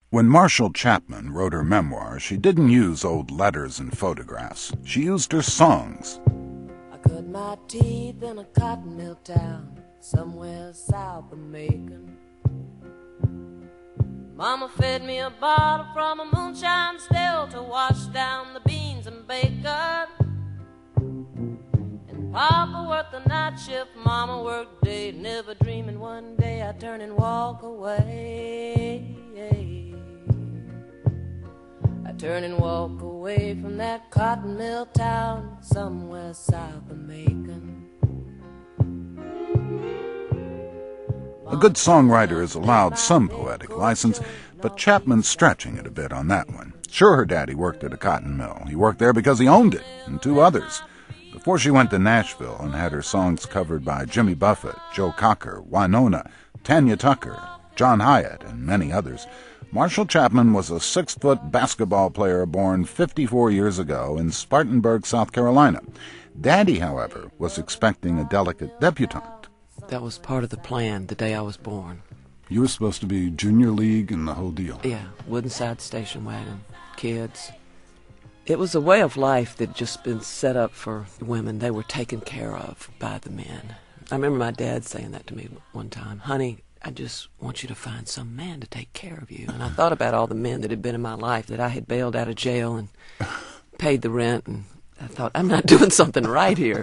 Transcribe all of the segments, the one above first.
When Marshall Chapman wrote her memoir, she didn't use old letters and photographs. She used her songs. I cut my teeth in a cotton mill town somewhere south of Macon. Mama fed me a bottle from a moonshine still to wash down the beans and bacon. And Papa worked the night shift, Mama worked day, never dreaming one day I'd turn and walk away. I'd turn and walk away from that cotton mill town somewhere south of Macon. A good songwriter is allowed some poetic license, but Chapman's stretching it a bit on that one. Sure, her daddy worked at a cotton mill. He worked there because he owned it, and two others. Before she went to Nashville and had her songs covered by Jimmy Buffett, Joe Cocker, Winona, Tanya Tucker, John Hyatt, and many others, Marshall Chapman was a 6-foot basketball player born 54 years ago in Spartanburg, South Carolina. Daddy, however, was expecting a delicate debutante. That was part of the plan the day I was born. You were supposed to be junior league and the whole deal. Yeah, wooden-side station wagon, kids. It was a way of life that had just been set up for women. They were taken care of by the men. I remember my dad saying that to me one time. Honey, I just want you to find some man to take care of you. And I thought about all the men that had been in my life that I had bailed out of jail and paid the rent, and I thought, I'm not doing something right here.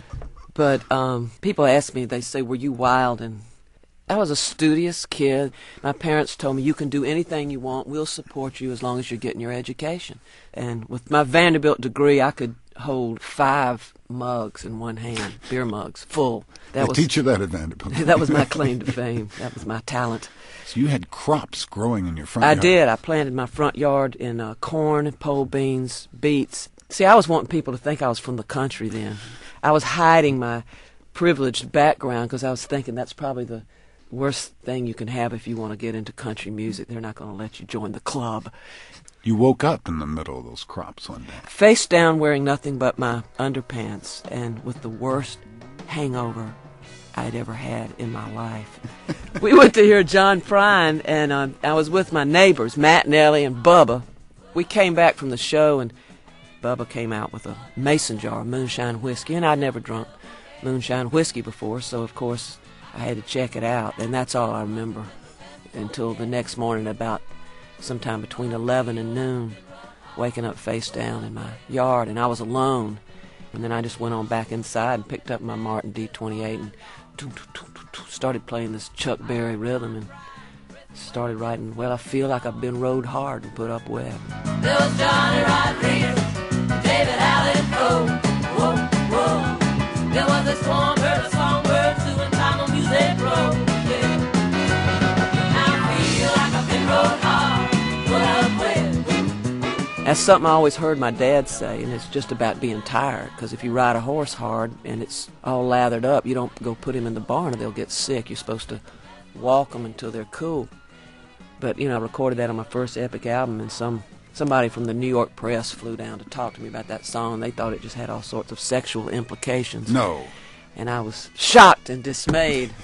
But people ask me, they say, were you wild? And I was a studious kid. My parents told me, you can do anything you want. We'll support you as long as you're getting your education. And with my Vanderbilt degree, I could hold 5 mugs in one hand, beer mugs, full. They teach you that at Vanderbilt. That was my claim to fame. That was my talent. So you had crops growing in your front yard. I did. I planted my front yard in corn, pole beans, beets. See, I was wanting people to think I was from the country then. I was hiding my privileged background because I was thinking that's probably the worst thing you can have if you want to get into country music. They're not going to let you join the club. You woke up in the middle of those crops one day. Face down, wearing nothing but my underpants, and with the worst hangover I'd ever had in my life. We went to hear John Prine, and I was with my neighbors, Matt and Ellie and Bubba. We came back from the show, and Bubba came out with a mason jar of moonshine whiskey, and I'd never drunk moonshine whiskey before, so of course I had to check it out, and that's all I remember until the next morning about sometime between 11 and noon, waking up face down in my yard, and I was alone. And then I just went on back inside and picked up my Martin D28 and started playing this Chuck Berry rhythm and started writing, well, I feel like I've been rode hard and put up with. There was Johnny Rodriguez, David Allen Poe, whoa, whoa. There was a songbird doing time on Music Row, yeah. Now I feel like I've been rode hard, put up with. That's something I always heard my dad say, and it's just about being tired, because if you ride a horse hard and it's all lathered up, you don't go put him in the barn or they'll get sick. You're supposed to walk them until they're cool. But, you know, I recorded that on my first Epic album, and somebody from the New York Press flew down to talk to me about that song. They thought it just had all sorts of sexual implications. No. And I was shocked and dismayed.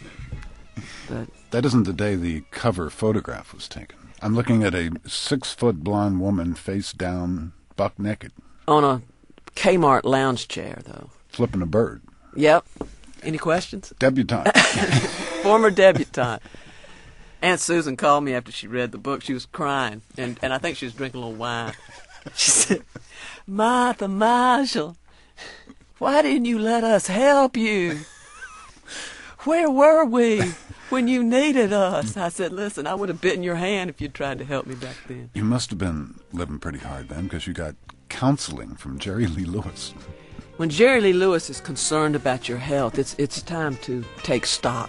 But that isn't the day the cover photograph was taken. I'm looking at a 6-foot blonde woman face down, buck naked. On a Kmart lounge chair, though. Flipping a bird. Yep. Any questions? Debutante. Former debutante. Aunt Susan called me after she read the book. She was crying, and I think she was drinking a little wine. She said, Martha Marshall, why didn't you let us help you? Where were we when you needed us? I said, listen, I would have bitten your hand if you'd tried to help me back then. You must have been living pretty hard then, because you got counseling from Jerry Lee Lewis. When Jerry Lee Lewis is concerned about your health, it's time to take stock.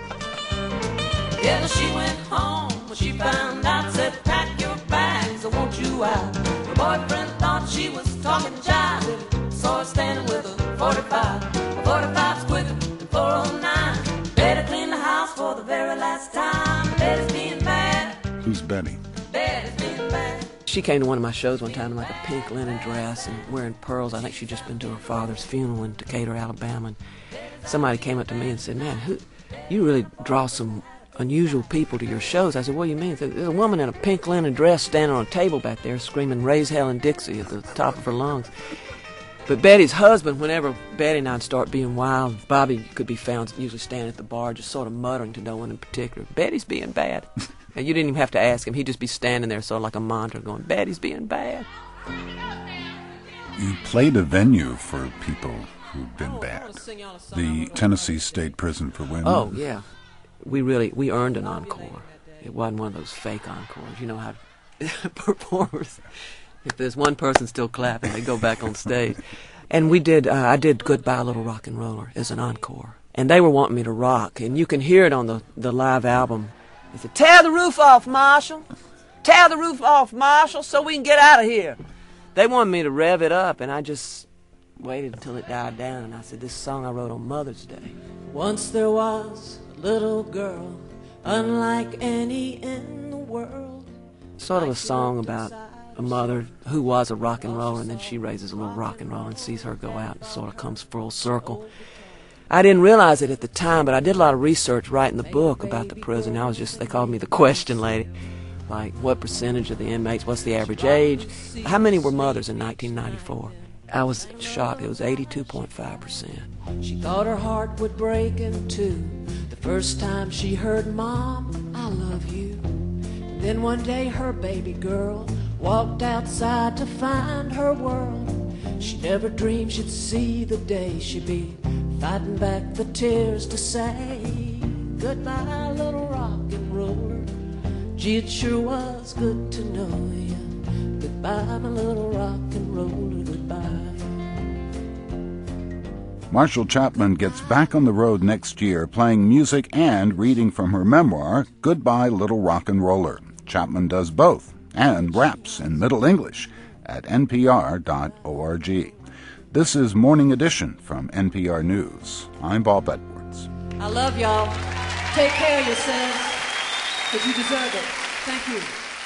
Yeah, she went home when she found out, said, pack your bags, I want you out. Her boyfriend thought she was talking jive, saw her standing with a 45. A 45's quicker than 409. Better clean the house for the very last time. Betty's being bad. Who's Betty? Betty's being bad. She came to one of my shows one time in like a pink linen dress and wearing pearls. I think she'd just been to her father's funeral in Decatur, Alabama. And somebody came up to me and said, man, you really draw some unusual people to your shows. I said, what do you mean? There's a woman in a pink linen dress standing on a table back there screaming Raise Hell and Dixie at the top of her lungs. But Betty's husband, whenever Betty and I'd start being wild, Bobby could be found usually standing at the bar just sort of muttering to no one in particular, Betty's being bad. And you didn't even have to ask him. He'd just be standing there sort of like a monitor going, Betty's being bad. You played a venue for people who've been bad. The Tennessee State Prison for Women. Oh, yeah. We earned an encore. It wasn't one of those fake encores. You know how performers, if there's one person still clapping, they go back on stage. And I did Goodbye Little Rock and Roller as an encore. And they were wanting me to rock. And you can hear it on the live album. They said, tear the roof off, Marshall. Tear the roof off, Marshall, so we can get out of here. They wanted me to rev it up, and I just waited until it died down. And I said, this song I wrote on Mother's Day. Once there was a little girl, unlike any in the world. Sort of a song about a mother who was a rock and roller, and then she raises a little rock and roller and sees her go out and sort of comes full circle. I didn't realize it at the time, but I did a lot of research writing the book about the prison. They called me the question lady. Like, what percentage of the inmates, what's the average age? How many were mothers in 1994? I was shocked. It was 82.5%. She thought her heart would break in two the first time she heard, Mom, I love you. And then one day her baby girl walked outside to find her world. She never dreamed she'd see the day she'd be fighting back the tears to say, goodbye, little rock and roller. Gee, it sure was good to know you. Goodbye, my little rock and roller, goodbye. Marshall Chapman gets back on the road next year playing music and reading from her memoir, Goodbye, Little Rock and Roller. Chapman does both and raps in Middle English at npr.org. This is Morning Edition from NPR News. I'm Bob Edwards. I love y'all. Take care of yourselves, because you deserve it. Thank you.